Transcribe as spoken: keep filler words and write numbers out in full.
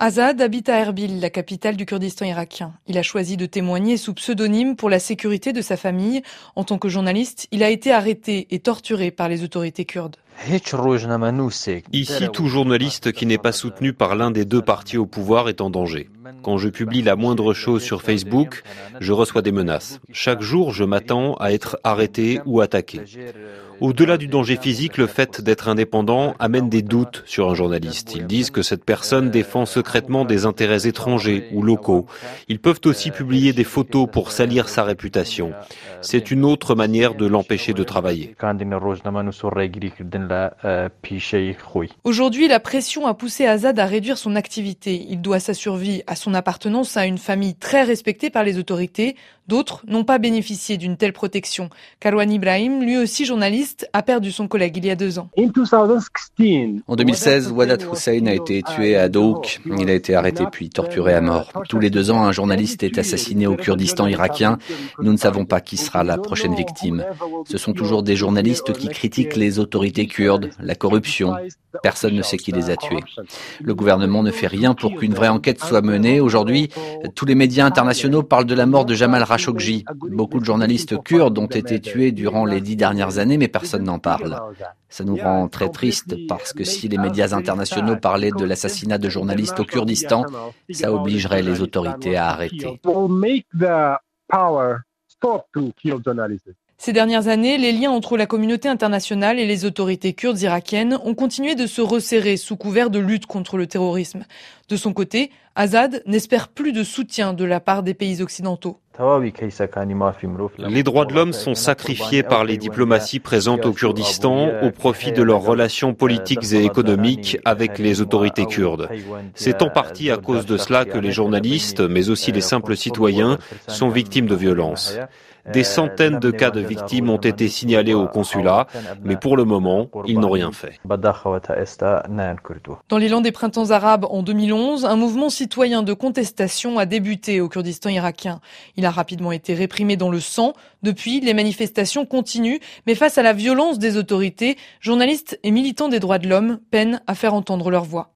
Azad habite à Erbil, la capitale du Kurdistan irakien. Il a choisi de témoigner sous pseudonyme pour la sécurité de sa famille. En tant que journaliste, il a été arrêté et torturé par les autorités kurdes. Ici, tout journaliste qui n'est pas soutenu par l'un des deux partis au pouvoir est en danger. Quand je publie la moindre chose sur Facebook, je reçois des menaces. Chaque jour, je m'attends à être arrêté ou attaqué. Au-delà du danger physique, le fait d'être indépendant amène des doutes sur un journaliste. Ils disent que cette personne défend secrètement des intérêts étrangers ou locaux. Ils peuvent aussi publier des photos pour salir sa réputation. C'est une autre manière de l'empêcher de travailler. Aujourd'hui, la pression a poussé Azad à réduire son activité. Il doit sa survie à son appartenance à une famille très respectée par les autorités. D'autres n'ont pas bénéficié d'une telle protection. Karwan Ibrahim, lui aussi journaliste, a perdu son collègue il y a deux ans. En deux mille seize, Wadat Hussein a été tué à Dohuk. Il a été arrêté puis torturé à mort. Tous les deux ans, un journaliste est assassiné au Kurdistan irakien. Nous ne savons pas qui sera la prochaine victime. Ce sont toujours des journalistes qui critiquent les autorités kurdes, la corruption. Personne ne sait qui les a tués. Le gouvernement ne fait rien pour qu'une vraie enquête soit menée. Aujourd'hui, tous les médias internationaux parlent de la mort de Jamal Khashoggi. Beaucoup de journalistes kurdes ont été tués durant les dix dernières années, mais personne n'en parle. Ça nous rend très tristes parce que si les médias internationaux parlaient de l'assassinat de journalistes au Kurdistan, ça obligerait les autorités à arrêter. Ces dernières années, les liens entre la communauté internationale et les autorités kurdes irakiennes ont continué de se resserrer sous couvert de lutte contre le terrorisme. De son côté, Azad n'espère plus de soutien de la part des pays occidentaux. Les droits de l'homme sont sacrifiés par les diplomaties présentes au Kurdistan au profit de leurs relations politiques et économiques avec les autorités kurdes. C'est en partie à cause de cela que les journalistes, mais aussi les simples citoyens, sont victimes de violences. Des centaines de cas de victimes ont été signalés au consulat, mais pour le moment, ils n'ont rien fait. Dans l'élan des printemps arabes en deux mille onze, un mouvement citoyen de contestation a débuté au Kurdistan irakien. Il a rapidement été réprimé dans le sang. Depuis, les manifestations continuent, mais face à la violence des autorités, journalistes et militants des droits de l'homme peinent à faire entendre leur voix.